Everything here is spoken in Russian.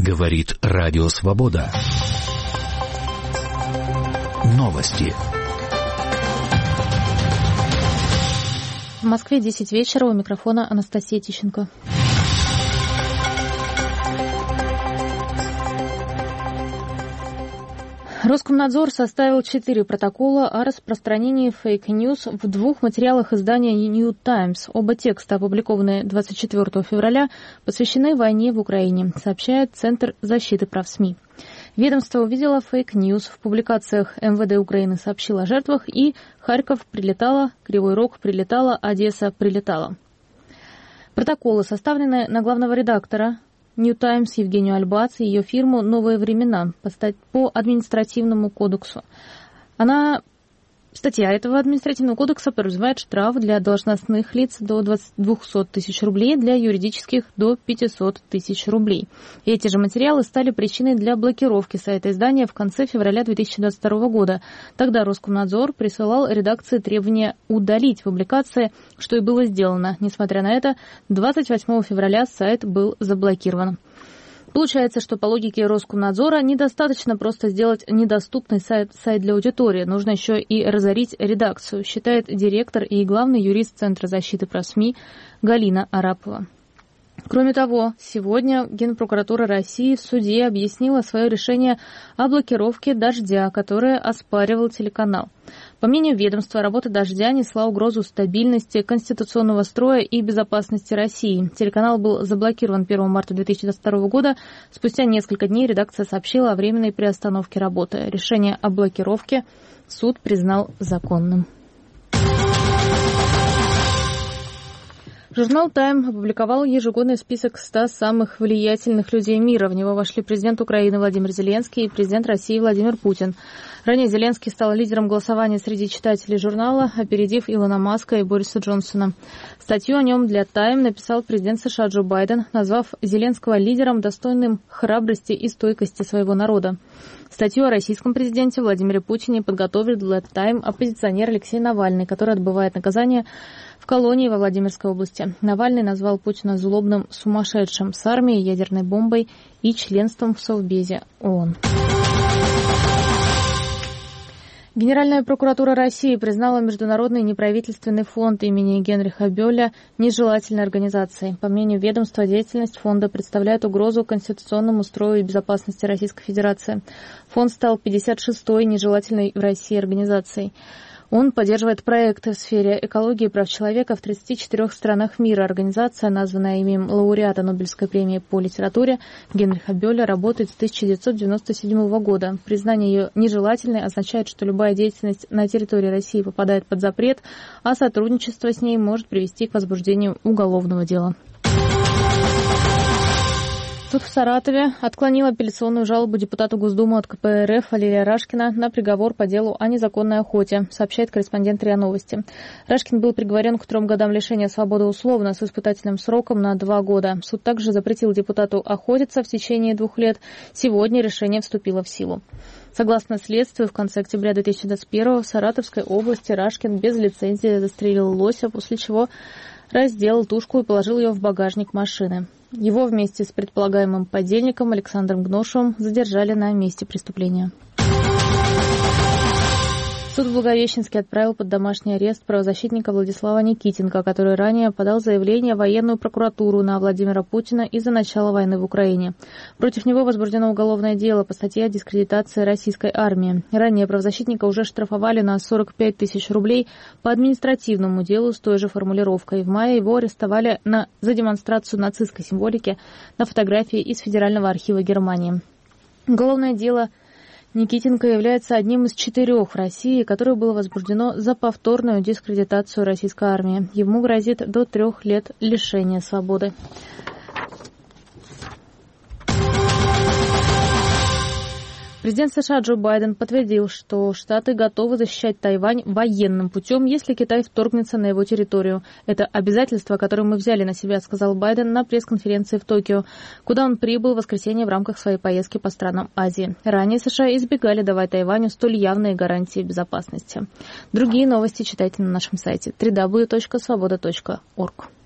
Говорит Радио Свобода. Новости. В Москве 10 вечера. У микрофона Анастасия Тищенко. Роскомнадзор составил 4 протокола о распространении фейк-ньюс в 2 материалах издания New Times. Оба текста, опубликованные 24 февраля, посвящены войне в Украине, сообщает Центр защиты прав СМИ. Ведомство увидело фейк-ньюс в публикациях. МВД Украины сообщило о жертвах, и Харьков прилетало, Кривой Рог прилетало, Одесса прилетала. Протоколы составлены на главного редактора New Times Евгению Альбац и ее фирму «Новые времена» по административному кодексу. Статья этого административного кодекса подразумевает штраф для должностных лиц до 200 тысяч рублей, для юридических до 500 тысяч рублей. И эти же материалы стали причиной для блокировки сайта издания в конце февраля 2022 года. Тогда Роскомнадзор присылал редакции требования удалить публикации, что и было сделано. Несмотря на это, 28 февраля сайт был заблокирован. Получается, что по логике Роскомнадзора недостаточно просто сделать недоступный сайт для аудитории. Нужно еще и разорить редакцию, считает директор и главный юрист Центра защиты прав СМИ Галина Арапова. Кроме того, сегодня Генпрокуратура России в суде объяснила свое решение о блокировке «Дождя», которое оспаривал телеканал. По мнению ведомства, работа «Дождя» несла угрозу стабильности, конституционного строя и безопасности России. Телеканал был заблокирован 1 марта 2022 года. Спустя несколько дней редакция сообщила о временной приостановке работы. Решение о блокировке суд признал законным. Журнал «Тайм» опубликовал ежегодный список 100 самых влиятельных людей мира. В него вошли президент Украины Владимир Зеленский и президент России Владимир Путин. Ранее Зеленский стал лидером голосования среди читателей журнала, опередив Илона Маска и Бориса Джонсона. Статью о нем для «Тайм» написал президент США Джо Байден, назвав Зеленского лидером, достойным храбрости и стойкости своего народа. Статью о российском президенте Владимире Путине подготовил для «Тайм» оппозиционер Алексей Навальный, который отбывает наказание в колонии во Владимирской области. Навальный назвал Путина злобным сумасшедшим с армией, ядерной бомбой и членством в Совбезе ООН. Генеральная прокуратура России признала Международный неправительственный фонд имени Генриха Бёля нежелательной организацией. По мнению ведомства, деятельность фонда представляет угрозу конституционному строю и безопасности Российской Федерации. Фонд стал 56-й нежелательной в России организацией. Он поддерживает проекты в сфере экологии и прав человека в 34 странах мира. Организация, названная именем лауреата Нобелевской премии по литературе Генриха Бёля, работает с 1997 года. Признание ее нежелательной означает, что любая деятельность на территории России попадает под запрет, а сотрудничество с ней может привести к возбуждению уголовного дела. Суд в Саратове отклонил апелляционную жалобу депутата Госдумы от КПРФ Валерия Рашкина на приговор по делу о незаконной охоте, сообщает корреспондент РИА Новости. Рашкин был приговорен к 3 годам лишения свободы условно с испытательным сроком на 2 года. Суд также запретил депутату охотиться в течение 2 лет. Сегодня решение вступило в силу. Согласно следствию, в конце октября 2021 в Саратовской области Рашкин без лицензии застрелил лося, после чего разделал тушку и положил ее в багажник машины. Его вместе с предполагаемым подельником Александром Гношевым задержали на месте преступления. Суд в Благовещенске отправил под домашний арест правозащитника Владислава Никитенко, который ранее подал заявление в военную прокуратуру на Владимира Путина из-за начала войны в Украине. Против него возбуждено уголовное дело по статье о дискредитации российской армии. Ранее правозащитника уже штрафовали на 45 тысяч рублей по административному делу с той же формулировкой. В мае его арестовали за демонстрацию нацистской символики на фотографии из Федерального архива Германии. Уголовное дело Никитенко является одним из 4 в России, которое было возбуждено за повторную дискредитацию российской армии. Ему грозит до 3 лет лишения свободы. Президент США Джо Байден подтвердил, что Штаты готовы защищать Тайвань военным путем, если Китай вторгнется на его территорию. Это обязательство, которое мы взяли на себя, сказал Байден на пресс-конференции в Токио, куда он прибыл в воскресенье в рамках своей поездки по странам Азии. Ранее США избегали давать Тайваню столь явные гарантии безопасности. Другие новости читайте на нашем сайте www.svoboda.org.